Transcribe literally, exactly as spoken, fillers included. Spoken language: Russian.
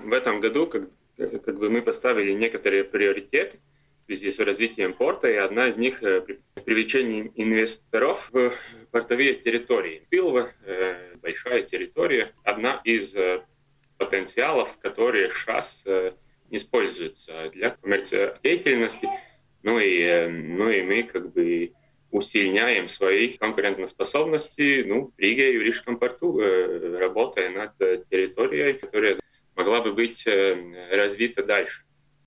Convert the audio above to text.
в этом году как, как бы мы поставили некоторые приоритеты в связи с развитием порта, и одна из них — привлечение инвесторов в портовые территории. Пилва — большая территория, одна из потенциалов, которые сейчас используются для коммерческой деятельности. Ну и, ну и мы как бы усиливаем свои конкурентоспособности, ну, в Риге и в Рижском порту, работая над территорией, которая могла бы быть развита дальше.